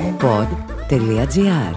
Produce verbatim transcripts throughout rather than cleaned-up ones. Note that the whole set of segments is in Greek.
pod.gr.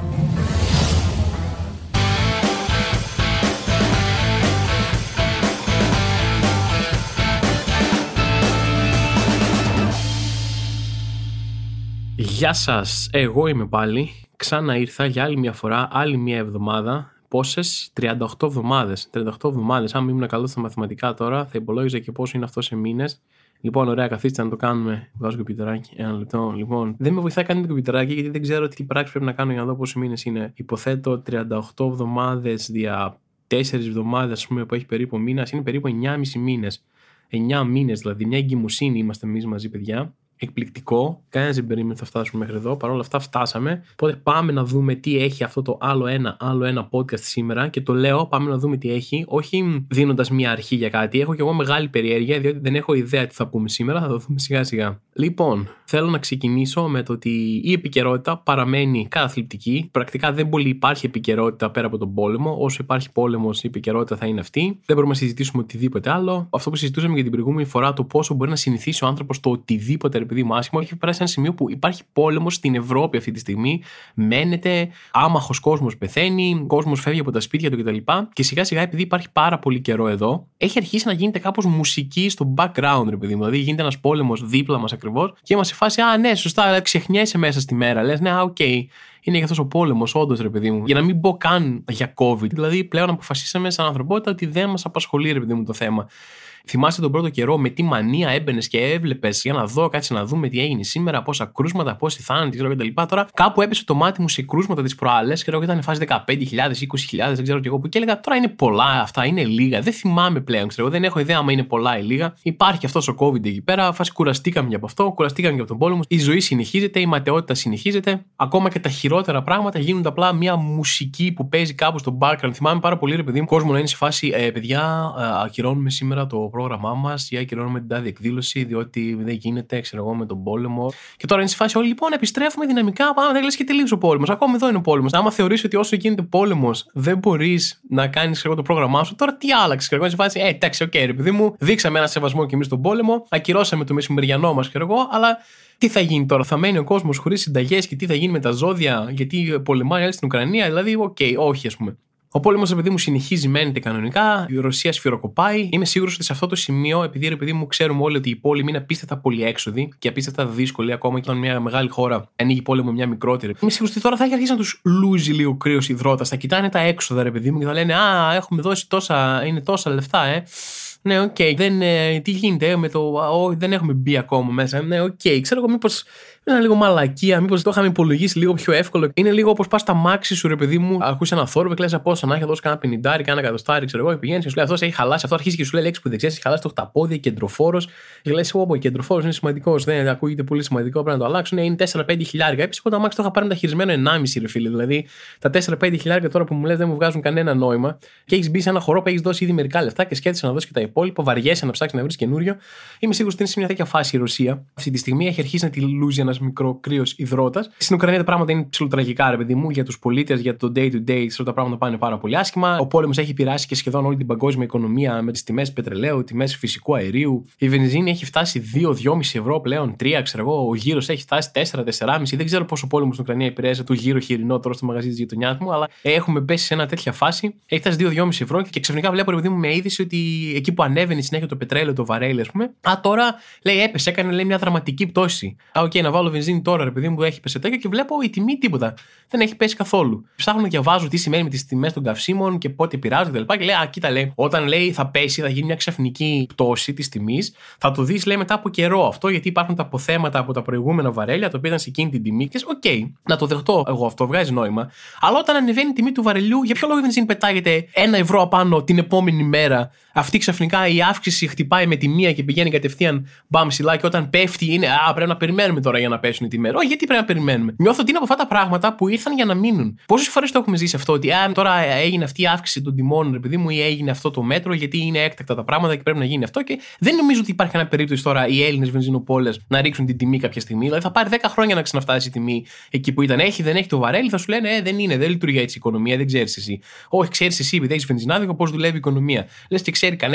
Γεια σας, εγώ είμαι πάλι. Ξανά ήρθα για άλλη μια φορά, άλλη μια εβδομάδα. Πόσες? τριάντα οκτώ εβδομάδες. τριάντα οκτώ εβδομάδες. Αν ήμουν καλό στα μαθηματικά τώρα, θα υπολόγιζα και πόσο είναι αυτό σε μήνες. Λοιπόν, ωραία, καθίστε να το κάνουμε. Βάζω κομπιουτεράκι. Ένα λεπτό. Λοιπόν, δεν με βοηθάει καν το κομπιουτεράκι, γιατί δεν ξέρω τι πράξη πρέπει να κάνω για να δω πόσοι μήνες είναι. Υποθέτω τριάντα οκτώ εβδομάδες δια τέσσερις εβδομάδες, α πούμε, που έχει περίπου μήνα, είναι περίπου εννιά και μισό μήνες. εννιά μήνες δηλαδή. Μια εγκυμοσύνη είμαστε εμείς μαζί, παιδιά. Εκπληκτικό. Κανένας δεν περίμενε θα φτάσουμε μέχρι εδώ. Παρ' όλα αυτά φτάσαμε. Οπότε πάμε να δούμε τι έχει αυτό το άλλο ένα, άλλο ένα podcast σήμερα. Και το λέω, πάμε να δούμε τι έχει. Όχι δίνοντας μια αρχή για κάτι. Έχω κι εγώ μεγάλη περιέργεια, διότι δεν έχω ιδέα τι θα πούμε σήμερα. Θα το δούμε σιγά σιγά. Λοιπόν, θέλω να ξεκινήσω με το ότι η επικαιρότητα παραμένει καταθλιπτική. Πρακτικά δεν πολύ υπάρχει επικαιρότητα πέρα από τον πόλεμο. Όσο υπάρχει πόλεμος, η επικαιρότητα θα είναι αυτή. Δεν μπορούμε να συζητήσουμε οτιδήποτε άλλο. Αυτό που συζητούσαμε για την προηγούμενη φορά, το πόσο μπορεί να συνηθίσει ο άνθρωπος το οτιδήποτε, επειδή μου άσχημο, έχει περάσει ένα σημείο που υπάρχει πόλεμος στην Ευρώπη αυτή τη στιγμή. Μένεται, άμαχος κόσμος πεθαίνει, κόσμος φεύγει από τα σπίτια του κτλ. Και σιγά σιγά, επειδή υπάρχει πάρα πολύ καιρό εδώ, έχει αρχίσει να γίνεται κάπως μουσική στο background, ρε παιδί μου. Δηλαδή γίνεται ένας πόλεμος δίπλα μας ακριβώς και είμαστε σε φάση, α, ναι, σωστά, αλλά ξεχνιέσαι μέσα στη μέρα. Λες, ναι, οκ. Okay. Είναι για αυτός ο πόλεμος, όντως, ρε παιδί μου. Για να μην πω καν για COVID. Δηλαδή, πλέον αποφασίσαμε σαν ανθρωπότητα ότι δεν μας απασχολεί, ρε παιδί μου, το θέμα. Θυμάσαι τον πρώτο καιρό με τι μανία έμπαινες και έβλεπες για να δω, κάτσε να δούμε τι έγινε σήμερα, πόσα κρούσματα, πόσοι θάνατοι κτλ. Τώρα κάπου έπεσε το μάτι μου σε κρούσματα τις προάλλες και ήταν φάση δεκαπέντε χιλιάδες, είκοσι χιλιάδες, δεν ξέρω κι εγώ που. Και έλεγα τώρα είναι πολλά αυτά, είναι λίγα. Δεν θυμάμαι πλέον, ξέρω, δεν έχω ιδέα άμα είναι πολλά ή λίγα. Υπάρχει αυτός ο COVID εκεί πέρα, φάση κουραστήκαμε για από αυτό, κουραστήκαμε για από τον πόλεμο. Η ζωή συνεχίζεται, η ματαιότητα συνεχίζεται. Ακόμα και τα χειρότερα πράγματα γίνονται απλά μια μουσική που παίζει κάπου στο background. Θυμάμαι πάρα πολύ, ρε παιδί μου, κόσμο να είναι σε φάση, ε, παιδιά, ε, ακυρώνουμε σήμερα το πρόγραμμά μας ή ακυρώνουμε την τάδε εκδήλωση, διότι δεν γίνεται, ξέρω εγώ, με τον πόλεμο. Και τώρα είναι σε φάση όλοι, λοιπόν, επιστρέφουμε δυναμικά. Πάμε, δεν λες και τελείωσε ο πόλεμος. Ακόμα εδώ είναι ο πόλεμος. Άμα θεωρείς ότι όσο γίνεται πόλεμος δεν μπορείς να κάνεις το πρόγραμμά σου, τώρα τι άλλαξε, ξέρω εγώ, είναι σε φάση, ε, εντάξει, οκ, okay, ρε παιδί μου, δείξαμε ένα σεβασμό κι εμείς στον πόλεμο, ακυρώσαμε το μεσημεριανό μας, ξέρω εγώ, αλλά. Τι θα γίνει τώρα, θα μένει ο κόσμος χωρίς συνταγές και τι θα γίνει με τα ζώδια, γιατί πολεμάει άλλη στην Ουκρανία, δηλαδή, οκ, okay, όχι, ας πούμε. Ο πόλεμος, επειδή μου συνεχίζει, μένεται κανονικά, η Ρωσία σφυροκοπάει. Είμαι σίγουρος ότι σε αυτό το σημείο, επειδή ρε παιδί μου ξέρουμε όλοι ότι η πόλεμη είναι απίστευτα πολυέξοδη και απίστευτα δύσκολη, ακόμα και όταν μια μεγάλη χώρα ανοίγει πόλεμο μια μικρότερη. Είμαι σίγουρος ότι τώρα θα έχει αρχίσει να τους λούζει λίγο κρύος υδρότας. Θα κοιτάνε τα έξοδα, ρε παιδί μου, και θα λένε, α, έχουμε δώσει τόσα, είναι τόσα λεφτά, ε. Ναι, οκ. Okay. Ε, τι γίνεται με το. Oh, δεν έχουμε μπει ακόμα μέσα. Ναι, οκ. Okay. Ξέρω εγώ, μήπως είναι λίγο μαλακία, μήπως το είχαμε υπολογίσει λίγο πιο εύκολο. Είναι λίγο όπως πας στα μάξι σου, ρε παιδί μου, ακούσει ένα θόρυβο και λες από όσα να έχει δώσει κανένα πενηντάρι, κανένα εκατοστάρι, ξέρω εγώ, και πηγαίνεις και σου λέει αυτό έχει χαλάσει. Αυτό αρχίζει και σου λέει λέξη που δεν ξέρεις, έχει χαλάσει το χταπόδι, κεντροφόρος. Και λες, Ω, κεντροφόρος είναι σημαντικός, δεν ακούγεται πολύ σημαντικό, πρέπει να το αλλάξουν. Είναι τέσσερα πέντε χιλιάρικα. Επίσης, εγώ το αμάξι το είχα πάρει μεταχειρισμένο ενάμιση, ρε φίλε. Δηλαδή, τα τέσσερα πέντε χιλιάρικα τώρα που μου λες δεν μου βγάζουν κανένα νόημα. Και έχεις μπει σε ένα χώρο που έχεις δώσει ήδη μερικά λεφτά και σκέφτεσαι να δώσει και τα υπόλοιπα, βαριέσαι να ψάξει να βρει καινούριο. Είμαι σίγουρος ότι είναι σε μια τέτοια φάση η Ρωσία. Αυτή τη στιγμή έχει αρχίσει να τη λούζει ένα μικρό κρύο υδρότας. Στην Ουκρανία τα πράγματα είναι ψιλοτραγικά, ρε παιδί μου, για τους πολίτες, για το day to day. Ξέρω τα πράγματα πάνε πάρα πολύ άσχημα. Ο πόλεμος έχει επηρεάσει και σχεδόν όλη την παγκόσμια οικονομία με τις τιμές πετρελαίου, τιμές φυσικού αερίου. Η βενζίνη έχει φτάσει δύο με δυόμισι ευρώ πλέον, τρία, ξέρω εγώ. Ο γύρος έχει φτάσει τέσσερα με τέσσερα. Δεν ξέρω πόσο ο πόλεμος στην Ουκρανία επηρέασε το γύρο χοιρινό τώρα στο μαγαζί της γειτονιάς μου, αλλά έχουμε πέσει σε ένα τέτοια φάση. Έχει φτάσει δύο με δυόμισι ευρώ και ξαφνικά βλέπω, ρε παιδί μου, με είδηση ότι εκεί που ανέβαινε συνέχεια το πετρέλαιο, το βαρέλι, α πούμε. Α, τώρα λέει έπεσε, έκανε λέει, μια δραματική πτώση. Α, οκ, okay, να βάλω βενζίνη τώρα, ρε παιδί μου, που έχει πέσει τέτοιο και βλέπω η τιμή τίποτα. Δεν έχει πέσει καθόλου. Ψάχνω να διαβάζω τι σημαίνει με τις τιμές των καυσίμων και πότε επηρεάζονται κτλ. Και λέει, α, κοίτα, λέει, όταν λέει θα πέσει, θα γίνει μια ξαφνική πτώση της τιμής, θα το δεις, λέει, μετά από καιρό αυτό, γιατί υπάρχουν τα αποθέματα από τα προηγούμενα βαρέλια, τα οποία ήταν σε εκείνη την τιμή. Και οκ, okay, να το δεχτώ εγώ αυτό, βγάζει νόημα. Αλλά όταν ανεβαίνει η τιμή του βαρελιού, για ποιο λόγο η βενζίνη πετάγεται ένα ευρώ απάνω την επόμενη μέρα, αυτή ξαφνικά η αύξηση χτυπάει με τη μία και πηγαίνει κατευθείαν μπαμ ψηλά, και όταν πέφτει είναι, α, πρέπει να περιμένουμε τώρα για να πέσουν οι τιμές. Όχι, γιατί πρέπει να περιμένουμε. Νιώθω ότι είναι από αυτά τα πράγματα που ήρθαν για να μείνουν. Πόσες φορές το έχουμε ζήσει αυτό, ότι α, τώρα έγινε αυτή η αύξηση των τιμών, ρε παιδί μου, ή έγινε αυτό το μέτρο, γιατί είναι έκτακτα τα πράγματα και πρέπει να γίνει αυτό. Και δεν νομίζω ότι υπάρχει κανένα περίπτωση τώρα οι Έλληνες βενζινοπόλες να ρίξουν την τιμή κάποια στιγμή. Δηλαδή θα πάρει δέκα χρόνια να ξαναφτάσει η τιμή εκεί που ήταν. Έχει, δεν έχει το βαρέλι, θα σου λένε, ε, δεν είναι, δεν λειτουργεί έτσι η οικονομία, δεν ξέρεις εσύ. Όχι, ξέρεις εσύ, επειδή έχεις βενζινάδικο, πώς δουλεύει η οικονομία. Λες και ξέρει κανένας.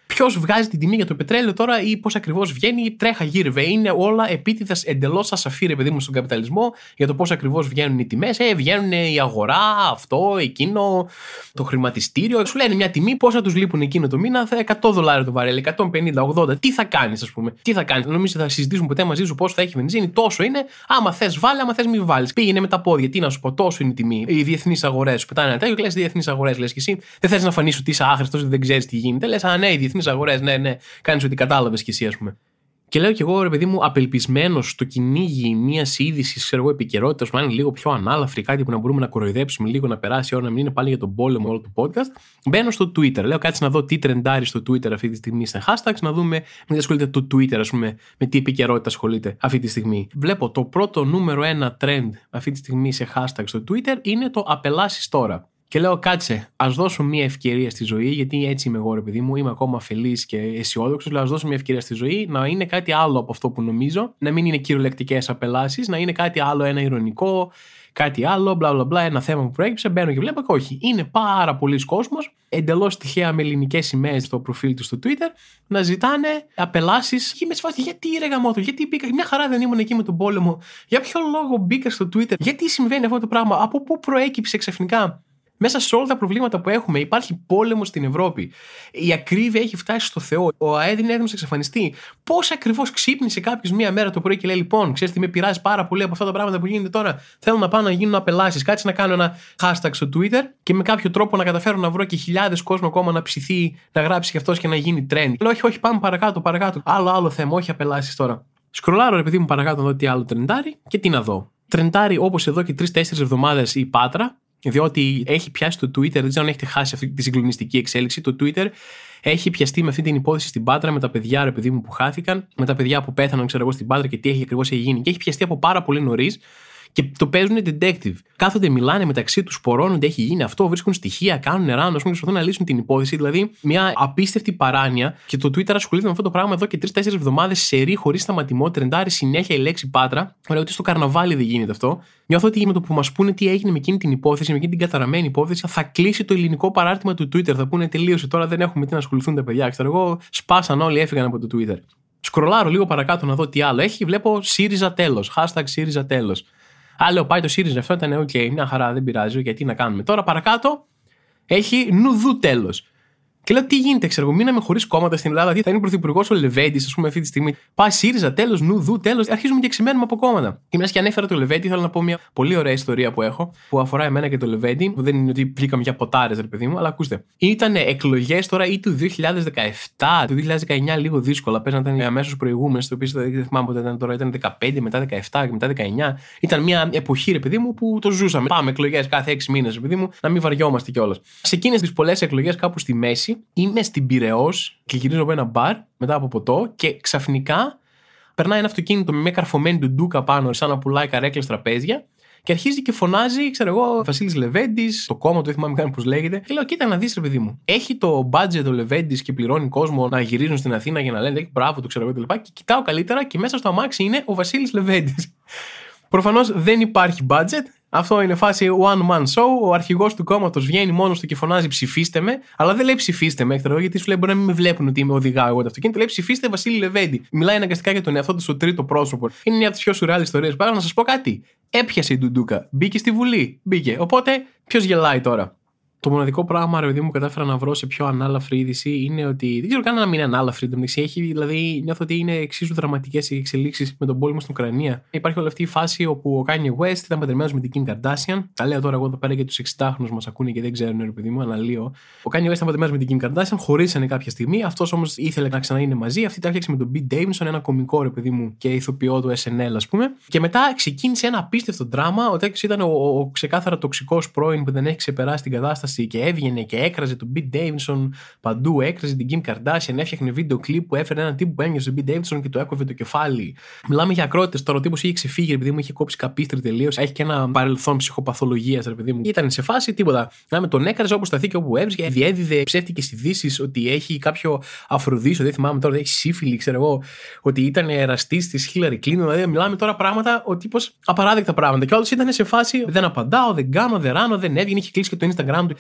Ποιος βγάζει την τιμή για το πετρέλαιο τώρα ή πώς ακριβώς βγαίνει, τρέχα γύρευε. Είναι όλα επίτηδες εντελώς ασαφή, ρε παιδί μου, στον καπιταλισμό για το πώς ακριβώς βγαίνουν οι τιμές. Ε, βγαίνουν η αγορά, αυτό, εκείνο, το χρηματιστήριο. Σου λένε μια τιμή, πόσα τους λείπουν εκείνο το μήνα, εκατό δολάρια το βαρέλι, εκατόν πενήντα, ογδόντα. Τι θα κάνεις, ας πούμε, τι θα κάνεις. Νομίζω θα συζητήσουμε ποτέ μαζί σου πώς θα έχει βενζίνη, τόσο είναι. Άμα θες βάλει, άμα θες μη βάλεις. Πήγαινε με τα πόδια, τι να σου πω, τόσο είναι η τιμή. Οι διεθνείς αγορές σου πετάνε ένα τέτοιο, λες διεθνείς αγορές, λες και εσύ. Δεν θες να φανείς ότι είσαι άχρηστος, δεν ξέρεις τι γίνεται. Λες, α, ναι, οι διεθνείς αγορές, ναι, ναι, κάνεις ότι κατάλαβες κι εσύ, ας πούμε. Και λέω κι εγώ, ρε παιδί μου, απελπισμένος στο κυνήγι μια είδηση, ξέρω εγώ, επικαιρότητα, που να είναι λίγο πιο ανάλαφρη, κάτι που να μπορούμε να κοροϊδέψουμε λίγο, να περάσει η ώρα, να μην είναι πάλι για τον πόλεμο όλο το podcast. Μπαίνω στο Twitter. Λέω, κάτσε να δω τι τρεντάρει στο Twitter αυτή τη στιγμή στα hashtags, να δούμε με τι ασχολείται το Twitter, ας πούμε, με τι επικαιρότητα ασχολείται αυτή τη στιγμή. Βλέπω το πρώτο νούμερο ένα trend αυτή τη στιγμή σε hashtags στο Twitter είναι το απελάσεις τώρα. Και λέω, κάτσε, ας δώσω μια ευκαιρία στη ζωή, γιατί έτσι είμαι εγώ, ρε παιδί μου, είμαι ακόμα αφελής και αισιόδοξος. Λέω, ας δώσω μια ευκαιρία στη ζωή να είναι κάτι άλλο από αυτό που νομίζω, να μην είναι κυριολεκτικές απελάσεις, να είναι κάτι άλλο, ένα ειρωνικό, κάτι άλλο, μπλα μπλα μπλα, ένα θέμα που προέκυψε. Μπαίνω και βλέπω και όχι. Είναι πάρα πολλοί κόσμος, εντελώς τυχαία με ελληνικές σημαίες στο προφίλ του στο Twitter, να ζητάνε απελάσεις. Και είμαι σε φάση, γιατί ρε γαμώτο, γιατί μπήκα, μια χαρά δεν ήμουν εκεί με τον πόλεμο, για ποιο λόγο μπήκα στο Twitter, γιατί συμβαίνει αυτό το πράγμα, από πού προέκυψε ξαφνικά. Μέσα σε όλα τα προβλήματα που έχουμε, υπάρχει πόλεμος στην Ευρώπη. Η ακρίβεια έχει φτάσει στο Θεό. Ο ΑΕΔ είναι έτοιμος να εξαφανιστεί. Πώς ακριβώς ξύπνησε κάποιος μία μέρα το πρωί και λέει: Λοιπόν, ξέρεις τι με πειράζει πάρα πολύ από αυτά τα πράγματα που γίνεται τώρα. Θέλω να πάω να γίνουν απελάσεις. Κάτσε να κάνω ένα hashtag στο Twitter και με κάποιο τρόπο να καταφέρω να βρω και χιλιάδες κόσμο ακόμα να ψηθεί, να γράψει κι αυτός και να γίνει trend. Λέω: Όχι, όχι, πάμε παρακάτω, παρακάτω. Άλλο, άλλο θέμα, όχι απελάσεις τώρα. Σκρολάρω, ρε παιδί μου, παρακάτω να δω τι άλλο τρεντάρει και τι να δω. Τρεντάρει όπως εδώ και τρεις-τέσσερις εβδομάδες η Πάτρα. Διότι έχει πιάσει το Twitter, δεν ξέρω αν έχετε χάσει αυτή τη συγκλονιστική εξέλιξη. Το Twitter έχει πιαστεί με αυτή την υπόθεση στην Πάτρα, με τα παιδιά, ρε παιδί μου, που χάθηκαν, με τα παιδιά που πέθαναν, ξέρω εγώ, στην Πάτρα και τι έχει ακριβώς γίνει. Και έχει πιαστεί από πάρα πολύ νωρίς και το παίζουν detective. Κάθονται, μιλάνε μεταξύ τους, πορώνονται, έχει γίνει αυτό, βρίσκουν στοιχεία, κάνουν ράνο, α πούμε, προσπαθούν να λύσουν την υπόθεση. Δηλαδή, μια απίστευτη παράνοια. Και το Twitter ασχολείται με αυτό το πράγμα εδώ και τρεις-τέσσερις εβδομάδες σερί, χωρίς σταματημό, τρεντάρει συνέχεια η λέξη Πάτρα. Ωραία, ότι στο καρναβάλι δεν γίνεται αυτό. Νιώθω ότι με το που μας πούνε τι έγινε με εκείνη την υπόθεση, με εκείνη την καταραμένη υπόθεση, θα κλείσει το ελληνικό παράρτημα του Twitter. Θα πούνε τελείωσε, τώρα δεν έχουμε τι να ασχοληθούν τα παιδιά. Ξέρω εγώ, σπάσαν όλοι, έφυγαν από το Twitter. Σκρολάρω λίγο παρακάτω να δω τι άλλο έχει. Βλέπω ΣΥΡΙΖΑ τέλος. Hashtag ΣΥΡΙΖΑ τέλος. Α, λέω, πάει το ΣΥΡΙΖΑ, αυτό ήταν οκ, okay, μια χαρά, δεν πειράζει, γιατί να κάνουμε. Τώρα παρακάτω έχει νουδού τέλος. Και λέω, τι γίνεται, ξέρω εγώ, μείναμε χωρίς κόμματα στην Ελλάδα. Τι θα είναι πρωθυπουργός ο Λεβέντης, ας πούμε, αυτή τη στιγμή. Πάει ΣΥΡΙΖΑ, τέλος, νουδού, τέλος. Αρχίζουμε και ξεμένουμε από κόμματα. Και μιας και ανέφερα το Λεβέντη, θέλω να πω μια πολύ ωραία ιστορία που έχω, που αφορά εμένα και το Λεβέντη, που δεν είναι ότι βγήκαμε για ποτάρες, ρε παιδί μου, αλλά ακούστε. Ήταν εκλογές τώρα ή του δύο χιλιάδες δεκαεπτά, του δύο χιλιάδες δεκαεννιά, λίγο δύσκολα. Πες να ήταν αμέσως προηγούμενες, το οποίο δεν θυμάμαι πότε ήταν τώρα, ήταν δεκαπέντε, μετά δεκαεπτά και μετά δεκαεννιά. Ήταν μια εποχή, ρε παιδί μου, που το ζούσαμε. Πάμε εκλογές κάθε έξι μήνες, ρε παιδί μου, να μην βαριόμαστε κιόλας. Σε εκείνες τις πολλές εκλογές, κάπου στη μέση, είμαι στην Πειραιώς και γυρίζω από ένα μπαρ μετά από ποτό και ξαφνικά περνάει ένα αυτοκίνητο με μια καρφωμένη ντουντούκα πάνω, σαν να πουλάει καρέκλες, τραπέζια, και αρχίζει και φωνάζει, ξέρω εγώ, Βασίλης Λεβέντης, το κόμμα του, δεν θυμάμαι καν πώς λέγεται. Και λέω, κοίτα να δεις, ρε παιδί μου. Έχει το budget ο Λεβέντης και πληρώνει κόσμο να γυρίζουν στην Αθήνα για να λένε, έχει μπράβο του, ξέρω εγώ κτλ. Και κοιτάω καλύτερα και μέσα στο αμάξι είναι ο Βασίλης Λεβέντης. Προφανώς δεν υπάρχει budget. Αυτό είναι φάση one man show. Ο αρχηγός του κόμματος βγαίνει μόνος του και φωνάζει ψηφίστε με, αλλά δεν λέει ψηφίστε με, ξέρω, γιατί σου λέει μπορεί να μην με βλέπουν ότι είμαι οδηγάω εγώ το αυτοκίνητο. Λέει ψηφίστε Βασίλη Λεβέντη. Μιλάει αναγκαστικά για τον εαυτό του στο τρίτο πρόσωπο. Είναι μια από τις πιο σουρεάλ ιστορίες. Πάρα να σας πω κάτι. Έπιασε η ντουντούκα. Μπήκε στη Βουλή. Μπήκε. Οπότε ποιος γελάει τώρα. Το μοναδικό πράγμα, ρε παιδί μου, κατάφερα να βρω σε πιο ανάλαφρη είδηση είναι ότι. Δεν ξέρω καν να μην είναι ανάλαφρη. Έχει, δηλαδή, νιώθω ότι είναι εξίσου δραματικές οι εξελίξεις με τον πόλεμο στην Ουκρανία. Υπάρχει όλη αυτή η φάση όπου ο Kanye West ήταν παντρεμένος με την Kim Kardashian. Τα λέω τώρα εγώ εδώ πέρα για τους εξηντάχρονους μας ακούνε και δεν ξέρουν, ρε παιδί μου, αναλύω. Ο Kanye West ήταν παντρεμένος με την Kim Kardashian, χωρίσανε κάποια στιγμή. Αυτός όμως ήθελε να ξαναείνε μαζί. Αυτή τα έφτιαξε με τον Pete Davidson, ένα κωμικό, ρε παιδί μου, και ηθοποιό του Ες Εν Ελ, ας πούμε. Και μετά ξεκίνησε ένα απίστευτο δράμα. Ο τέτοιος ήταν ο, ο, ο ξεκάθαρα τοξικός πρώην που δεν έχει ξεπεράσει την κατάσταση και έβγαινε και έκραζε τον Pete Davidson παντού. Έκραζε την Kim Kardashian, έφτιαχνε βίντεο κλιπ που έφερε έναν τύπο που έμοιαζε τον Pete Davidson και του έκοβε το κεφάλι. Μιλάμε για ακρότητες. Τώρα ο τύπος είχε ξεφύγει, επειδή μου είχε κόψει καπίστρι τελείως. Έχει και ένα παρελθόν ψυχοπαθολογίας, ρε παιδί μου. Ήταν σε φάση τίποτα. Να με τον έκραζε όπως σταθεί και όπου έβρισκε. Διέδιδε ψεύτικες ειδήσεις ότι έχει κάποιο αφροδίσιο, δεν θυμάμαι τώρα, έχει σύφυλλη, ξέρω εγώ, ότι ήταν εραστής της Hillary Clinton. Δηλαδή, μιλάμε τώρα πράγματα, ο τύπος απαράδεκτα πράγματα. Και όλος ήταν σε φάση δεν απαντάω, δεν κάνω, δεν ράνω, δεν έβγαινε, είχε κλείσει και το Instagram του.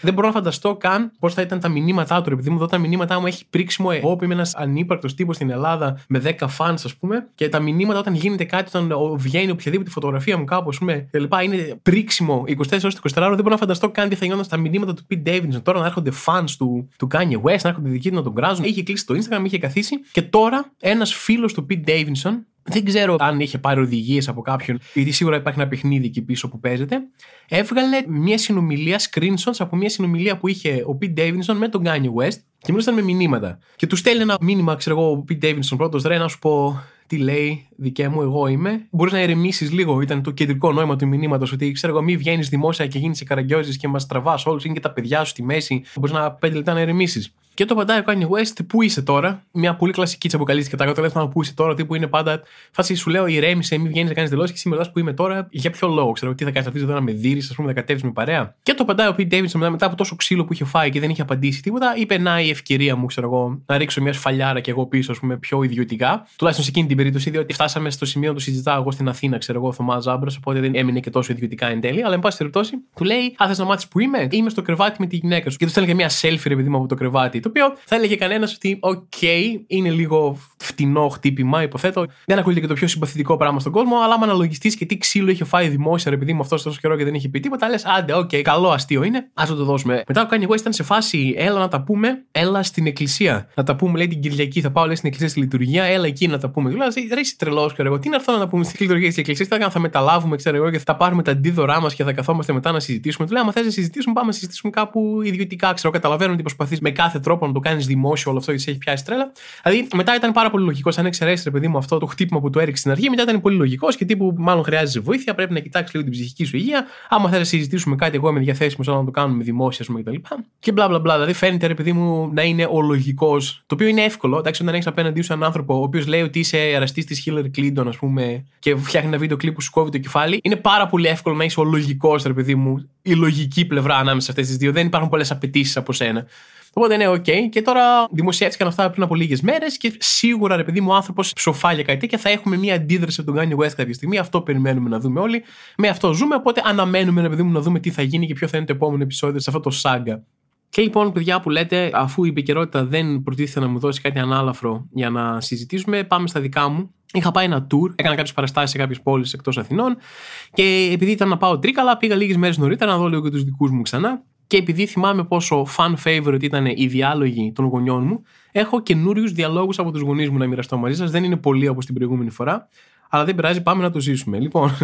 δεν μπορώ να φανταστώ καν πώς θα ήταν τα μηνύματά του. Επειδή μου εδώ τα μηνύματά μου έχει πρίξιμο εγώ που είμαι ένας ανύπαρκτος τύπος στην Ελλάδα με δέκα fans, ας πούμε, και τα μηνύματα όταν γίνεται κάτι, όταν βγαίνει οποιαδήποτε φωτογραφία μου κάπου, ας πούμε, κλπ. Είναι πρίξιμο είκοσι τέσσερις ώρες είκοσι τέσσερις ώρες. Δεν μπορώ να φανταστώ καν τι θα γινόταν στα μηνύματα του Pete Davidson. Τώρα να έρχονται fans του, του Kanye West, να έρχονται δικοί του να τον κράζουν. Είχε κλείσει το Instagram, είχε καθίσει. Και τώρα ένας φίλος του Pete Davidson, δεν ξέρω αν είχε πάρει οδηγίες από κάποιον, γιατί σίγουρα υπάρχει ένα παιχνίδι εκεί πίσω που παίζεται, έβγαλε μια συνομιλία, screenshots από μια συνομιλία που είχε ο Pete Davidson με τον Kanye West και μιλούσαν με μηνύματα. Και του στέλνει ένα μήνυμα, ξέρω εγώ, ο Pete Davidson πρώτος, ρε, να σου πω τι λέει, δικέ μου, εγώ είμαι. Μπορείς να ηρεμήσεις λίγο, ήταν το κεντρικό νόημα του μηνύματος, ότι ξέρω εγώ, μη βγαίνεις δημόσια και γίνεις καραγκιόζης και μας τραβάς όλους, είναι και τα παιδιά σου στη μέση. Μπορείς να πέντε λεπτά να ηρεμήσεις. Και το απαντάει ο Kanye West, πού είσαι τώρα? Μια πολύ κλασική τσαμποκαλίστηκα. Τα τηλέφωνα που είσαι τώρα, τι που είναι πάντα. Φάση σου λέω, ηρέμησε, μην βγαίνει να κάνει δηλώσει και σήμερα που είμαι τώρα, για ποιο λόγο? Ξέρω τι θα κάνει, αυτή εδώ να με δει, α πούμε, να κατέβει με παρέα. Και το απαντάει ο Pete Davidson μετά από τόσο ξύλο που είχε φάει και δεν είχε απαντήσει τίποτα, είπε να η ευκαιρία μου, ξέρω εγώ, να ρίξω μια σφαλιάρα και εγώ πίσω, α πούμε, πιο ιδιωτικά. Τουλάχιστον σε εκείνη την περίπτωση, διότι φτάσαμε στο σημείο να το συζητάω εγώ στην Αθήνα, ξέρω εγώ, ο Θωμάς Ζάμπρας, οπότε δεν έμεινε και τόσο ιδιωτικά εν τέλει. Αλλά εν πάση περιπτώσει, του λέει, α, θες να μάθεις που είμαι? Είμαι στο κρεβάτι με τη γυναίκα σου. Και του στέλνει μια selfie, ρε παιδί μου, από το κρεβάτι, το οποίο θα έλεγε κανένας ότι, οκ, okay, είναι λίγο φτηνό χτύπημα, υποθέτω. Δεν ακούγεται και το πιο συμπαθητικό πράγμα στον κόσμο, αλλά άμα αναλογιστείς και τι ξύλο είχε φάει δημόσια, επειδή μου αυτό τόσο καιρό και δεν είχε πει τίποτα, λες, άντε, οκ, okay, καλό αστείο είναι, ας το δώσουμε. Μετά ο Kanye West ήταν σε φάση, έλα να τα πούμε, έλα στην εκκλησία. Να τα πούμε, λέει την Κυριακή, θα πάω, λέει, στην εκκλησία στη λειτουργία, έλα εκεί να τα πούμε. Δηλαδή, ρε, είσαι τρελός, ξέρω εγώ, τι να έρθω να τα πούμε στη λειτουργία τη εκκλησία, θα, θα μεταλάβουμε, ξέρω εγώ, και θα πάρουμε τα αντίδωρά μας και θα καθόμαστε μετά να συζητήσουμε. Του λέω, άμα θες να συζητήσουμε, πάμε να συζητήσουμε κάπου ιδιωτικά, ξέρω, καταλαβαίνω ότι προσπαθείς με κάθε τρόπο να το κάνεις δημόσιο όλο αυτό γιατί σε έχει πιάσει τρέλα. Δηλαδή, μετά ήταν πάρα πολύ λογικό, αν εξαιρέσει, ρε παιδί μου, αυτό το χτύπημα που του έριξε στην αρχή, μετά ήταν πολύ λογικό και τύπου μάλλον χρειάζεσαι βοήθεια, πρέπει να κοιτάξει λίγο την ψυχική σου υγεία. Άμα θέλει να συζητήσουμε κάτι, εγώ είμαι διαθέσιμο να το κάνουμε δημόσια, α πούμε, κτλ. Και μπλα μπλα μπλα. Δηλαδή, φαίνεται, ρε παιδί μου, να είναι ο λογικό, το οποίο είναι εύκολο. Εντάξει, όταν έχει απέναντί σου έναν άνθρωπο ο οποίο λέει ότι είσαι εραστή τη Hillary Clinton, α πούμε, και φτιάχνει ένα βίντεο κλιπ που σου κόβει το κεφάλι, είναι πάρα πολύ εύκολο να είσαι ο λογικό, ρε παιδί μου, η λογική πλευρά ανάμεσα σε αυτές τις δύο. Δεν υπάρχουν πολλές απαιτήσεις από σένα. Οπότε ναι, οκ. Okay. Και τώρα δημοσιεύτηκαν αυτά πριν από λίγες μέρες και σίγουρα, ρε παιδί μου, ο άνθρωπος ψοφά για κάτι τέτοια. Θα έχουμε μια αντίδραση από τον Kanye West κάποια στιγμή. Αυτό περιμένουμε να δούμε όλοι. Με αυτό ζούμε. Οπότε αναμένουμε, ρε παιδί μου, να δούμε τι θα γίνει και ποιο θα είναι το επόμενο επεισόδιο σε αυτό το σάγκα. Και λοιπόν, παιδιά που λέτε, αφού η επικαιρότητα δεν προτίθεται να μου δώσει κάτι ανάλαφρο για να συζητήσουμε, πάμε στα δικά μου. Είχα πάει ένα tour, έκανα κάποιες παραστάσεις σε κάποιες πόλεις εκτός Αθηνών και επειδή ήταν να πάω Τρίκαλα, πήγα λίγες μέρες νωρίτερα να δω λίγο και τους δικούς μου ξανά. Και επειδή θυμάμαι πόσο fan favorite ήταν οι διάλογοι των γονιών μου, έχω καινούριους διαλόγους από τους γονείς μου να μοιραστώ μαζί σας. Δεν είναι πολλοί όπως την προηγούμενη φορά, αλλά δεν πειράζει, πάμε να το ζήσουμε. Λοιπόν,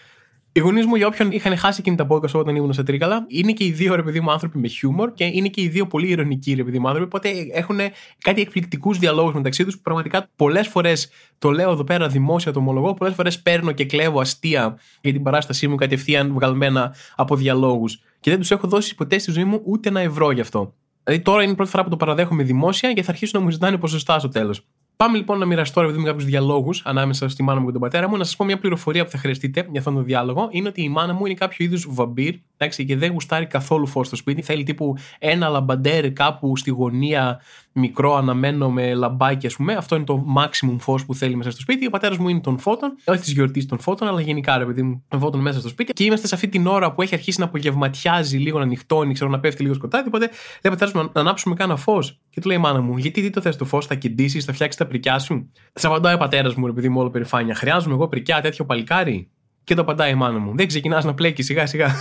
οι γονείς μου, για όποιον είχαν χάσει εκείνη τα podcast όταν ήμουν στα Τρίκαλα, είναι και οι δύο, ρε παιδί μου, άνθρωποι με χιούμορ και είναι και οι δύο πολύ ειρωνικοί, ρε παιδί μου, άνθρωποι. Οπότε έχουν κάτι εκπληκτικούς διαλόγους μεταξύ τους που πραγματικά πολλές φορές το λέω εδώ πέρα δημόσια, το ομολογώ. Πολλές φορές παίρνω και κλέβω αστεία για την παράστασή μου κατευθείαν βγαλμένα από διαλόγους. Και δεν τους έχω δώσει ποτέ στη ζωή μου ούτε ένα ευρώ γι' αυτό. Δηλαδή τώρα είναι η πρώτη φορά που το παραδέχομαι δημόσια και θα αρχίσουν να μου ζητάνε ποσοστά στο τέλος. Πάμε λοιπόν να μοιραστώ, ρε παιδί μου, κάποιους διαλόγους ανάμεσα στη μάνα μου και τον πατέρα μου. Να σας πω μια πληροφορία που θα χρειαστείτε για αυτόν τον διάλογο. Είναι ότι η μάνα μου είναι κάποιο είδους βαμπύρ, εντάξει, και δεν γουστάρει καθόλου φως στο σπίτι. Θέλει τύπου ένα λαμπαντέρ κάπου στη γωνία, μικρό, αναμένο με λαμπάκι, ας πούμε. Αυτό είναι το maximum φως που θέλει μέσα στο σπίτι. Ο πατέρας μου είναι των φώτων, όχι της γιορτής των φώτων, αλλά γενικά, ρε παιδί μου, των φώτων μέσα στο σπίτι. Και είμαστε σε αυτή την ώρα που έχει αρχίσει να απογευματιάζει, λίγο να νυχτώνει, ξέρω, να πέφτει λίγο σκοτάδι. Οπότε λέει ο πατέρας μου να ανάψουμε κάνα φως. Και του λέει η μάνα μου, γιατί τι το θες το φως, θα κεντήσεις, θα φτιάξει τα πρικιά σου. Της απαντάει ο πατέρας μου, ρε παιδί μου, όλο περηφάνεια. Χρειάζομαι εγώ πρικιά, τέτοιο παλικάρι. Και το απαντάει η μάνα μου, δεν ξεκινάς να πλέκεις σιγά σιγά.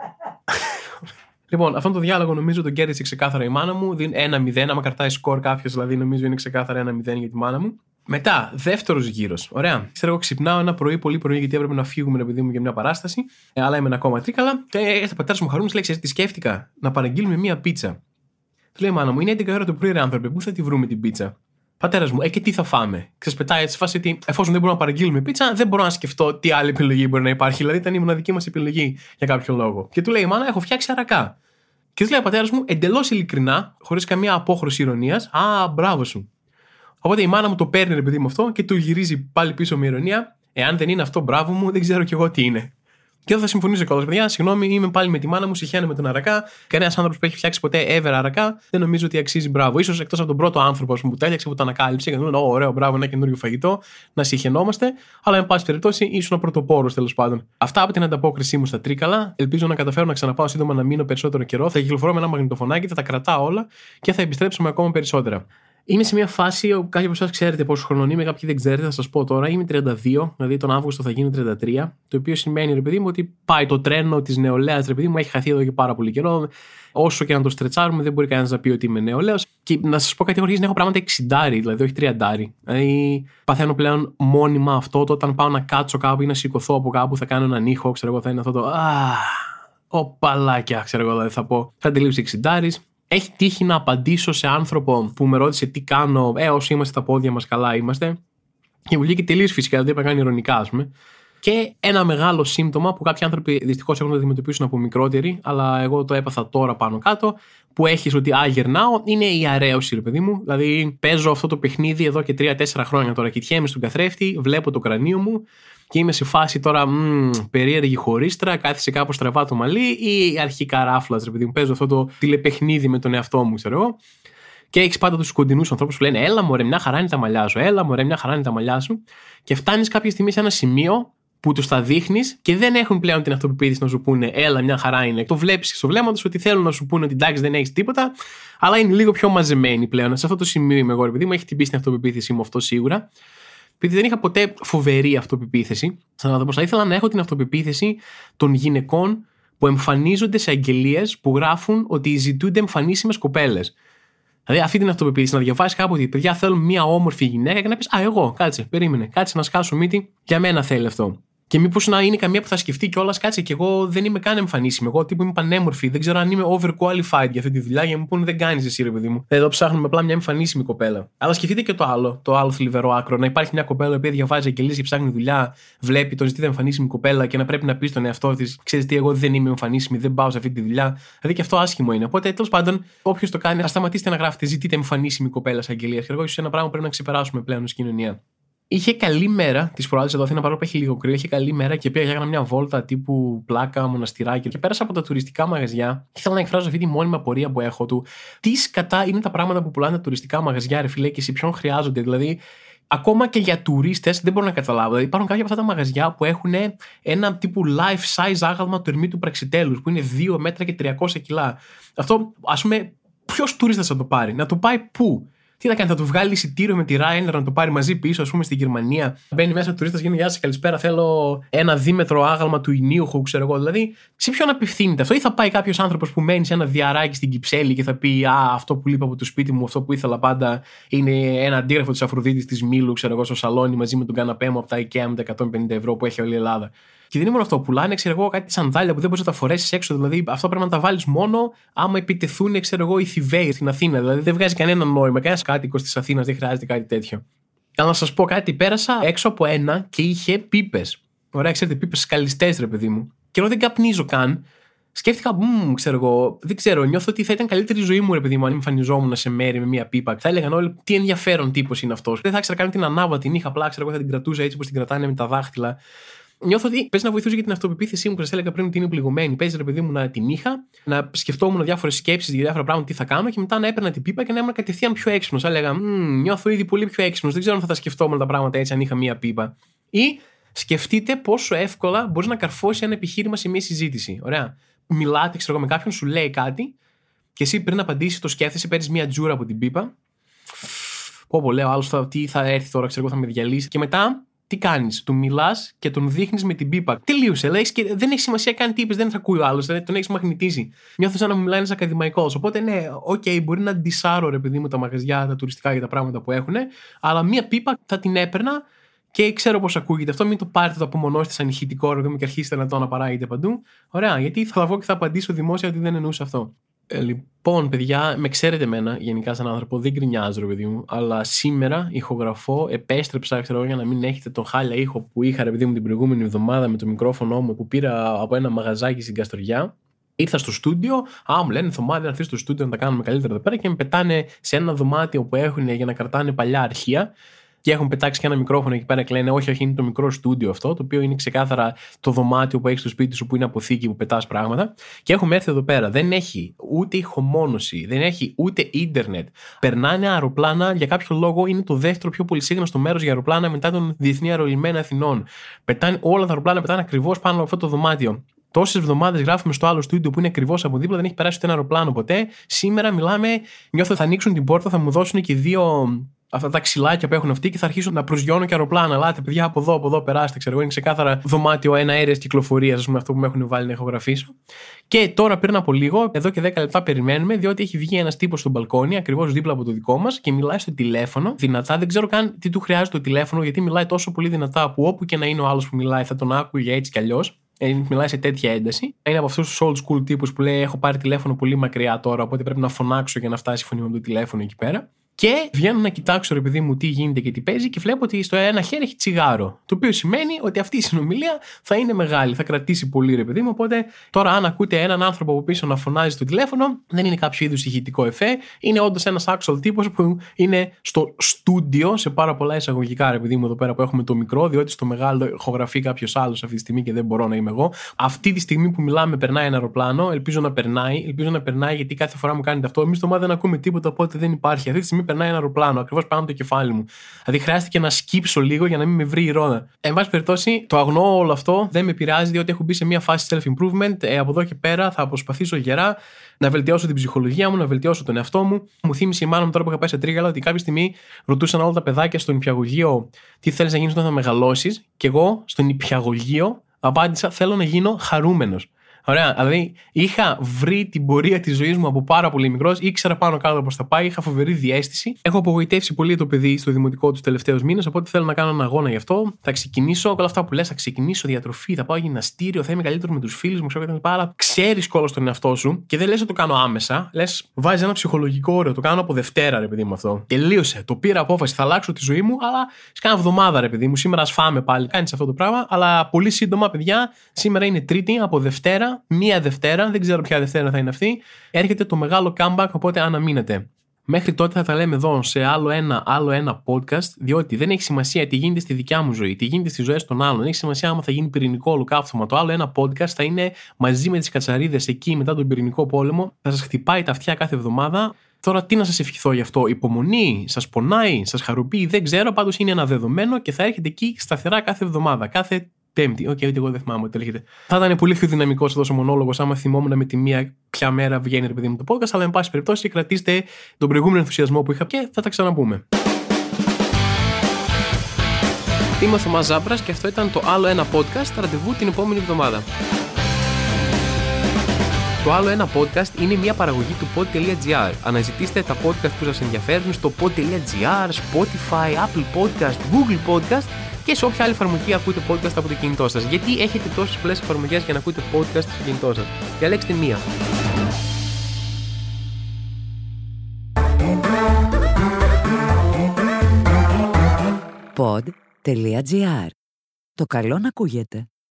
Λοιπόν, αυτόν τον διάλογο νομίζω τον κέρδισε ξεκάθαρα η μάνα μου. Δίνει ένα μηδέν, άμα κρατάει σκορ κάποιο, δηλαδή νομίζω είναι ξεκάθαρα ένα μηδέν για τη μάνα μου. Μετά, δεύτερος γύρος. Ωραία. Ξέρω, εγώ ξυπνάω ένα πρωί, πολύ πρωί, γιατί έπρεπε να φύγουμε, ρε παιδί μου, για μια παράσταση. Ε, αλλά ήμουν ακόμα Τρίκαλα. Και έρθει ο πατέρας μου χαρούμενος, λέει: ξέρεις τι σκέφτηκα, να παραγγείλουμε μια πίτσα. Του λέει η μάνα μου: είναι έντεκα ώρα το πρωί, ρε άνθρωπε, πού θα τη βρούμε την πίτσα. Πατέρας μου, ε, και τι θα φάμε. Ξεσπετάει έτσι φάση ότι εφόσον δεν μπορούμε να παραγγείλουμε πίτσα, δεν μπορώ να σκεφτώ τι άλλη επιλογή μπορεί να υπάρχει. Δηλαδή ήταν η μοναδική μας επιλογή για κάποιο λόγο. Και του λέει η μάνα: έχω φτιάξει αρακά. Και του λέει ο πατέρας μου εντελώς ειλικρινά, χωρίς καμία απόχρωση ηρωνίας: α, μπράβο σου. Οπότε η μάνα μου το παίρνει, ρε παιδί μου, αυτό και του γυρίζει πάλι πίσω με ηρωνία: εάν δεν είναι αυτό, μπράβο μου, δεν ξέρω κι εγώ τι είναι. Και εδώ θα συμφωνήσω κιόλας, παιδιά. Συγγνώμη, είμαι πάλι με τη μάνα μου, συχαίνω με τον αρακά. Κανένα άνθρωπο που έχει φτιάξει ποτέ ever αρακά δεν νομίζω ότι αξίζει μπράβο. Ίσως εκτός από τον πρώτο άνθρωπο που το έφτιαξε, που το ανακάλυψε και τον ωραίο, μπράβο, ένα καινούριο φαγητό, να συχαινόμαστε. Αλλά, εν πάση περιπτώσει, ήσουν πρωτοπόρος τέλος πάντων. Αυτά από την ανταπόκρισή μου στα τρίκαλα. Ελπίζω να καταφέρω να ξαναπάω σύντομα να μείνω περισσότερο καιρό. Θα κυκλοφορώ με ένα μαγνητοφωνάκι, θα τα κρατάω όλα και θα επιστρέψω με ακόμα περισσότερα. Είμαι σε μια φάση, κάποιοι από εσάς ξέρετε πόσο χρόνο είμαι, κάποιοι δεν ξέρετε, θα σας πω τώρα. Είμαι τριάντα δύο, δηλαδή τον Αύγουστο θα γίνω τριάντα τρία. Το οποίο σημαίνει, ρε παιδί μου, ότι πάει το τρένο της νεολαίας, ρε παιδί μου, έχει χαθεί εδώ και πάρα πολύ καιρό. Όσο και να το στρετσάρουμε, δεν μπορεί κανένας να πει ότι είμαι νεολαίος. Και να σας πω κάτι, έχω αρχίσει να έχω πράγματα εξιντάρι, δηλαδή όχι τριαντάρι. Δηλαδή παθαίνω πλέον μόνιμα αυτό, το όταν πάω να κάτσω κάπου ή να σηκωθώ από κάπου, θα κάνω έναν ήχο, ξέρω εγώ, θα είναι αυτό το. Αχ, οπαλάκια, ξέρω εγώ, δηλαδή θα πω. Θα τελείψει εξιντάρις. Έχει τύχει να απαντήσω σε άνθρωπο που με ρώτησε τι κάνω, ε, όσοι είμαστε στα πόδια μας, καλά είμαστε. Και μου βγήκε τελείως φυσικά, δηλαδή είπα κάνει ειρωνικά, ας πούμε. Και ένα μεγάλο σύμπτωμα που κάποιοι άνθρωποι δυστυχώς έχουν να αντιμετωπίσουν από μικρότεροι, αλλά εγώ το έπαθα τώρα πάνω κάτω, που έχεις ότι α, γερνάω, είναι η αρέωση, ρε παιδί μου. Δηλαδή παίζω αυτό το παιχνίδι εδώ και τρία τέσσερα χρόνια τώρα. Κοιτιέμαι στον καθρέφτη, βλέπω το κρανίο μου. Και είμαι σε φάση τώρα μ, περίεργη χωρίστρα, κάθισε κάπως στραβά το μαλλί ή αρχικά ράφλας, ρε παιδί μου. Παίζω αυτό το τηλεπαιχνίδι με τον εαυτό μου, ξέρω εγώ. Και έχεις πάντα τους κοντινούς ανθρώπους που λένε έλα μωρέ, μια χαρά είναι τα μαλλιά σου, έλα μωρέ, μια χαρά είναι τα μαλλιά σου. Και φτάνεις κάποια στιγμή σε ένα σημείο που τους τα δείχνεις και δεν έχουν πλέον την αυτοπεποίθηση να σου πούνε έλα, μια χαρά είναι. Το βλέπεις και στο βλέμμα τους ότι θέλουν να σου πούνε ότι εντάξει δεν έχεις τίποτα, αλλά είναι λίγο πιο μαζεμένοι πλέον. Σε αυτό το σημείο είμαι εγώ, ρε παιδί μου, έχει τυπήσει την αυτοπεποίθηση μου αυτό σίγουρα. Επειδή δεν είχα ποτέ φοβερή αυτοπεποίθηση, σαν άνθρωπος, θα ήθελα να έχω την αυτοπεποίθηση των γυναικών που εμφανίζονται σε αγγελίες που γράφουν ότι ζητούνται εμφανίσιμες κοπέλες. Δηλαδή, αυτή την αυτοπεποίθηση να διαβάσεις κάπου ότι παιδιά θέλουν μια όμορφη γυναίκα και να πεις α, εγώ, κάτσε, περίμενε, κάτσε να σκάσω μύτη, για μένα θέλει αυτό. Και μήπως να είναι καμία που θα σκεφτεί κιόλας, κάτσε και εγώ δεν είμαι καν εμφανίσιμη. Εγώ τύπου είμαι πανέμορφη, δεν ξέρω αν είμαι overqualified για αυτή τη δουλειά, για να μου πούνε δεν κάνεις εσύ, ρε παιδί μου. Εδώ ψάχνουμε απλά μια εμφανίσιμη κοπέλα. Αλλά σκεφτείτε και το άλλο, το άλλο θλιβερό άκρο. Να υπάρχει μια κοπέλα που διαβάζει αγγελίες και ψάχνει δουλειά, βλέπει το ζητείται εμφανίσιμη κοπέλα και να πρέπει να πει στον εαυτό τη, ξέρεις τι, εγώ δεν είμαι εμφανίσιμη, δεν πάω σε αυτή τη δουλειά. Δηλαδή και αυτό άσχημο είναι. Οπότε τέλος πάντων, όποιος το κάνει, α σταματήσετε να γράφετε ζητείτε εμφανίσιμη κοπέλα σε αγγελίες. Και εγώ ίσω ένα πράγμα πρέπει να ξεπεράσουμε πλέον ως κοινωνία. Είχε καλή μέρα τις προάλλες εδώ Αθήνα, παρόλο που έχει λίγο κρύο. Είχε καλή μέρα και πήγα για έκανα μια βόλτα τύπου πλάκα, μοναστηράκι. Και πέρασα από τα τουριστικά μαγαζιά. Και ήθελα να εκφράσω αυτή τη μόνιμη απορία που έχω του. Τι σκατά είναι τα πράγματα που πουλάνε τα τουριστικά μαγαζιά, ρε φίλε, και σε ποιον χρειάζονται. Δηλαδή, ακόμα και για τουρίστες δεν μπορώ να καταλάβω. Δηλαδή, υπάρχουν κάποια από αυτά τα μαγαζιά που έχουν ένα τύπου life size άγαλμα του Ερμήτου Πραξιτέλους, που είναι δύο μέτρα και τριακόσια κιλά. Αυτό, ας πούμε, ποιος τουρίστας θα το πάρει, να το πάει πού? Τι θα κάνει, θα του βγάλει εισιτήριο με τη Ryanair να το πάρει μαζί πίσω, ας πούμε, στη Γερμανία. Μπαίνει μέσα ο τουρίστας, γίνει γεια σας, καλησπέρα. Θέλω ένα δίμετρο άγαλμα του Ινίουχου, ξέρω εγώ. Δηλαδή, σε ποιον απευθύνεται αυτό, ή θα πάει κάποιος άνθρωπος που μένει σε ένα διαράκι στην Κυψέλη και θα πει α, αυτό που λείπει από το σπίτι μου, αυτό που ήθελα πάντα είναι ένα αντίγραφο της Αφροδίτης της Μήλου, ξέρω εγώ, στο σαλόνι μαζί με τον καναπέ μου από τα IKEA με τα εκατόν πενήντα ευρώ που έχει όλη η Ελλάδα. Και δεν είναι μόνο αυτό, πουλάνε, ξέρω εγώ, κάτι σανδάλια που δεν μπορεί να τα φορέσει έξω. Δηλαδή, αυτό πρέπει να τα βάλει μόνο άμα επιτεθούν, ξέρω εγώ, οι Θηβαίοι στην Αθήνα. Δηλαδή, δεν βγάζει κανένα νόημα. Κανένα κάτοικος της Αθήνας δεν χρειάζεται κάτι τέτοιο. Αλλά να σας πω κάτι, πέρασα έξω από ένα και είχε πίπες. Ωραία, ξέρετε, πίπες σκαλιστές, ρε παιδί μου. Και εγώ δεν καπνίζω καν. Σκέφτηκα, μmm, ξέρω εγώ, δεν ξέρω, νιώθω ότι θα ήταν καλύτερη η ζωή μου, ρε παιδί μου, αν εμφανιζόμουν σε μέρη με μία πίπα. Θα έλεγαν όλοι τι ενδιαφέρον τύπος είναι αυτός. Δεν θα ήξερα καν την ανάβα, την είχα απλά, ξέρω εγώ, θα την κρατούσα έτσι όπως την κρατάνε με τα δάχτυλα. Νιώθω ότι παίζει να βοηθούσε για την αυτοπεποίθησή μου που σας έλεγα πριν ότι είναι πληγωμένη. Παίζει, ρε παιδί μου, να την είχα, να σκεφτόμουν διάφορες σκέψεις για διάφορα πράγματα, τι θα κάνω και μετά να έπαιρνα την πίπα και να ήμουν κατευθείαν πιο έξυπνος. Θα έλεγα, νιώθω ήδη πολύ πιο έξυπνος. Δεν ξέρω αν θα τα σκεφτόμουν τα πράγματα έτσι αν είχα μία πίπα. Ή σκεφτείτε πόσο εύκολα μπορεί να καρφώσει ένα επιχείρημα σε μία συζήτηση. Ωραία. Μιλάτε, ξέρω εγώ, με κάποιον, σου λέει κάτι και εσύ πριν απαντήσει το σκέφτεσαι, παίρνει μία τζούρα από την πίπα. Πω, πω, λέω, άλλο τι θα έρθει τώρα, ξέρω εγώ, θα με διαλύσει. Και μετά. Τι κάνεις, του μιλάς και τον δείχνεις με την πίπα. Τελείωσε, λέει, και δεν έχει σημασία καν τι είπες, δεν θα ακούει ο άλλος, δηλαδή τον έχεις μαγνητίσει. Νιώθω σαν να μου μιλάει ένας ακαδημαϊκός. Οπότε, ναι, οκ, okay, μπορεί να ντισάρω, ρε παιδί μου, τα μαγαζιά, τα τουριστικά για τα πράγματα που έχουν, αλλά μία πίπα θα την έπαιρνα και ξέρω πώς ακούγεται. Αυτό μην το πάρετε, το απομονώσετε σαν ηχητικό, ρε παιδί μου, και αρχίσετε να το αναπαράγετε παντού. Ωραία, γιατί θα βγω και θα απαντήσω δημόσια ότι δεν εννοούσα αυτό. Ε, λοιπόν, παιδιά, με ξέρετε εμένα γενικά σαν άνθρωπο, δεν γκρινιάζω, ρε παιδί μου, αλλά σήμερα ηχογραφώ, επέστρεψα, ξέρω, για να μην έχετε τον χάλια ήχο που είχα, ρε παιδί μου, την προηγούμενη εβδομάδα με το μικρόφωνο μου που πήρα από ένα μαγαζάκι στην Καστοριά. Ήρθα στο στούντιο, α, μου λένε Θωμά, να έρθει στο στούντιο να τα κάνουμε καλύτερα εδώ πέρα και με πετάνε σε ένα δωμάτιο που έχουν για να κρατάνε παλιά αρχεία. και έχουν πετάξει και ένα μικρόφωνο εκεί πέρα και λένε όχι, όχι, είναι το μικρό στούντιο αυτό, το οποίο είναι ξεκάθαρα το δωμάτιο που έχει στο σπίτι σου που είναι αποθήκη που πετάς πράγματα. Και έχουμε έρθει εδώ πέρα. Δεν έχει ούτε ηχομόνωση, δεν έχει ούτε ίντερνετ. Περνάνε αεροπλάνα, για κάποιο λόγο είναι το δεύτερο πιο πολυσύγχρονο μέρος για αεροπλάνα μετά τον Διεθνή Αερολιμένα Αθηνών. Πετάνε, όλα τα αεροπλάνα πετάνε ακριβώς πάνω από αυτό το δωμάτιο. Τόσες εβδομάδες γράφουμε στο άλλο στούντιο που είναι ακριβώς από δίπλα, δεν έχει περάσει ούτε ένα αεροπλάνο ποτέ. Σήμερα μιλάμε, νιώθω ότι θα ανοίξουν την πόρτα, θα μου δώσουν και δύο αυτά τα ξυλάκια που έχουν αυτοί και θα αρχίσουν να προσγειώνουν και αεροπλάνα. Ελάτε, παιδιά, από εδώ, από εδώ περάστε. Ξέρω, είναι ξεκάθαρα δωμάτιο ένα αέρια κυκλοφορία, α πούμε, αυτό που με έχουν βάλει να ηχογραφήσω. Και τώρα πριν από λίγο, εδώ και δέκα λεπτά περιμένουμε, διότι έχει βγει ένας τύπος στο μπαλκόνι, ακριβώς δίπλα από το δικό μας και μιλάει στο τηλέφωνο δυνατά. Δεν ξέρω καν τι του χρειάζεται το τηλέφωνο, γιατί μιλάει τόσο πολύ δυνατά που όπου και να είναι ο άλλος που μιλάει θα τον άκουγε έτσι κι αλλιώς. Μιλάει σε τέτοια ένταση. Είναι από αυτούς τους old school τύπους που λέει: έχω πάρει τηλέφωνο πολύ μακριά τώρα, οπότε πρέπει να φωνάξω για να φτάσει η φωνή μου από το τηλέφωνο εκεί πέρα. Και βγαίνω να κοιτάξω, ρε παιδί μου, τι γίνεται και τι παίζει, και βλέπω ότι στο ένα χέρι έχει τσιγάρο. Το οποίο σημαίνει ότι αυτή η συνομιλία θα είναι μεγάλη, θα κρατήσει πολύ, ρε παιδί μου. Οπότε τώρα, αν ακούτε έναν άνθρωπο από πίσω να φωνάζει στο τηλέφωνο, δεν είναι κάποιο είδους ηχητικό εφέ. Είναι όντως ένας actual τύπος που είναι στο στούντιο, σε πάρα πολλά εισαγωγικά, ρε παιδί μου, εδώ πέρα που έχουμε το μικρό, διότι στο μεγάλο ηχογραφεί κάποιο άλλο αυτή τη στιγμή και δεν μπορώ να είμαι εγώ. Αυτή τη στιγμή που μιλάμε, περνάει ένα αεροπλάνο. Ελπίζω να περνάει, ελπίζω να περνάει, γιατί κάθε φορά μου κάνετε αυτό. Εμείς στο μάτι δεν ακούμε τίποτα, οπότε δεν υπάρχει. Αυτή τη στιγμή περνάει ένα αεροπλάνο ακριβώς πάνω από το κεφάλι μου. Δηλαδή χρειάστηκε να σκύψω λίγο για να μην με βρει η ρόδα. Εν πάση περιπτώσει, το αγνοώ όλο αυτό, δεν με πειράζει, διότι έχω μπει σε μια φάση self-improvement. Ε, από εδώ και πέρα θα προσπαθήσω γερά να βελτιώσω την ψυχολογία μου, να βελτιώσω τον εαυτό μου. Μου θύμισε μάλλον τώρα που είχα πάει σε τρίγαλα ότι κάποια στιγμή ρωτούσαν όλα τα παιδάκια στο νηπιαγωγείο τι θέλεις να γίνεις όταν θα μεγαλώσεις. Και εγώ στο νηπιαγωγείο απάντησα: θέλω να γίνω χαρούμενος. Ωραία, δηλαδή είχα βρει την πορεία της ζωής μου από πάρα πολύ μικρός, ήξερα πάνω κάτω πώς θα πάει, είχα φοβερή διαίσθηση. Έχω απογοητεύσει πολύ το παιδί στο δημοτικό τους τελευταίους μήνες, οπότε θέλω να κάνω ένα αγώνα γι' αυτό. Θα ξεκινήσω, όλα αυτά που λες, θα ξεκινήσω διατροφή, θα πάω γυμναστήριο, θα είμαι καλύτερο με τους φίλους μου, ξέρω κτλ. Αλλά ξέρεις κιόλας τον εαυτό σου και δεν λες να το κάνω άμεσα. Λες, βάζεις ένα ψυχολογικό όριο, το κάνω από Δευτέρα, ρε παιδί μου αυτό. Τελείωσε. Το πήρα απόφαση, θα αλλάξω τη ζωή μου, αλλά σε κάνα εβδομάδα, ρε παιδί μου. Σήμερα ας φάμε πάλι. Κάνεις αυτό το πράγμα, αλλά πολύ σύντομα, παιδιά, σήμερα είναι Τρίτη, από Δευτέρα. Μία Δευτέρα, δεν ξέρω ποια Δευτέρα θα είναι αυτή, έρχεται το μεγάλο comeback, οπότε αναμείνετε. Μέχρι τότε θα τα λέμε εδώ σε άλλο ένα, άλλο ένα podcast, διότι δεν έχει σημασία τι γίνεται στη δικιά μου ζωή, τι γίνεται στις ζωές των άλλων. Δεν έχει σημασία άμα θα γίνει πυρηνικό ολοκαύτωμα. Το άλλο ένα podcast θα είναι μαζί με τις κατσαρίδες εκεί μετά τον πυρηνικό πόλεμο. Θα σας χτυπάει τα αυτιά κάθε εβδομάδα. Τώρα τι να σας ευχηθώ γι' αυτό? Υπομονή, σας πονάει, σας χαροποιεί, δεν ξέρω, πάντως είναι ένα δεδομένο και θα έρχεται εκεί σταθερά κάθε εβδομάδα, κάθε Πέμπτη. Οκ, okay, εγώ δεν θυμάμαι ότι λέγεται. Θα ήταν πολύ πιο δυναμικό αυτό ο μονόλογο άμα θυμόμουν με τη μία ποια μέρα βγαίνει, ρε παιδί μου, το podcast. Αλλά, εν πάση περιπτώσει, κρατήστε τον προηγούμενο ενθουσιασμό που είχα και θα τα ξαναπούμε. Είμαι ο Θωμάς Ζάμπρας και αυτό ήταν το άλλο ένα podcast. Ραντεβού την επόμενη εβδομάδα. Το άλλο ένα podcast είναι μια παραγωγή του pod.gr. Αναζητήστε τα podcast που σας ενδιαφέρουν στο pod.gr, Spotify, Apple Podcast, Google Podcast και σε όποια άλλη εφαρμογή ακούτε podcast από το κινητό σας. Γιατί έχετε τόσες πολλές εφαρμογές για να ακούτε podcast στο κινητό σας? Διαλέξτε μία. pod.gr. Το καλό να ακούγεται.